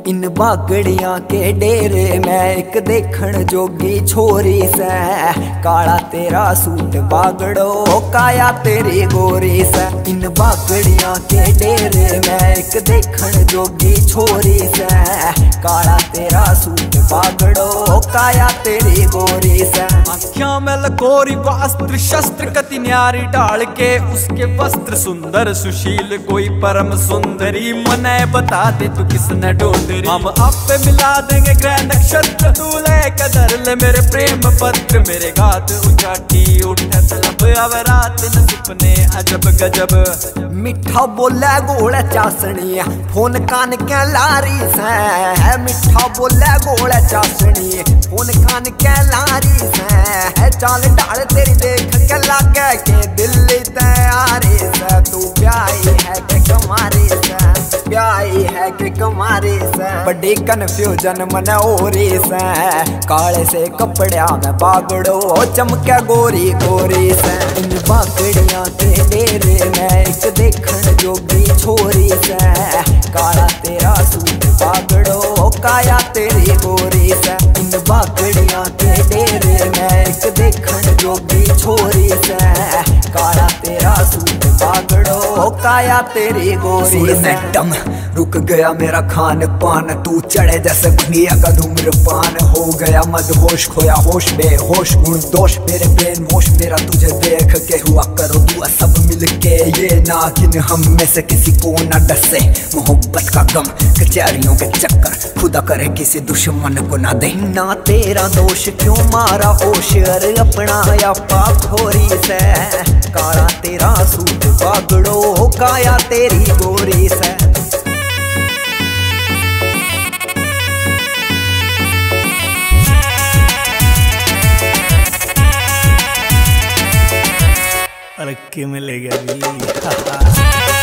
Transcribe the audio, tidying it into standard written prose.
इन बागड़ियां के डेरे में एक देखण जोगी छोरी से, काला तेरा सूट बागड़ो काया तेरी गोरी से। इन बागड़ियां के डेरे में एक देखण जोगी छोरी से, काला तेरा सूट बागड़ो काया तेरी गोरी से। आँखों में लकोरी वस्त्र शस्त्र कति न्यारी डाल के, उसके वस्त्र सुंदर सुशील कोई परम सुंदरी। मने बता दे तू किसने ढूंढ, हम आप पे मिला देंगे ग्रह नक्षत्र। तू ले कदर ले मेरे प्रेम पत्र, मेरे गात उचाटी उठे तलब अब रात न सुपने अजब गजब। मिठा बोले गोले चासनी फोन कान के लारी से, मिठा बोले गोले चासनी फोन कान के लारी से। चाल डाल तेरी देख के लागे के दिल्ली तैयारी से। तू ब्याही है के कमारी से, ब्याही है के कमारी से। बड़ी कन्फ्यूजन मन ओरी से, काले से कपड़िया में बागड़ो चमके गोरी गोरी से। इन बागड़ियां के डेरे में एक देखण जोगी छोरी से, काला तेरा सूट बागड़ो काया तेरी गोरी से। इन बागड़ियां के डेरे में एक देखण जोगी छोरी से, काला तेरा सूट बागड़ो काया तेरी गोरी से। दम रुक गया मेरा खान पान, तू चढ़े जैसे दुनिया का धूम्रपान। हो गया मदहोश खोया होश बेहोश, गुण दोष मेरे ब्रेन वॉश। मेरा तुझे देख के हुआ करो दुआ सब मिलके, ये नागिन हम में से किसी को न डसे। मोहब्बत का गम कचहरियों के चक्कर, खुदा करे किसी दुश्मन को ना दे। ना तेरा दोष क्यों मारा होश, अरे अपना या पाखोरी से। काला तेरा सूट बागड़ो काया तेरी गोरी से। अरे मिलेगा भी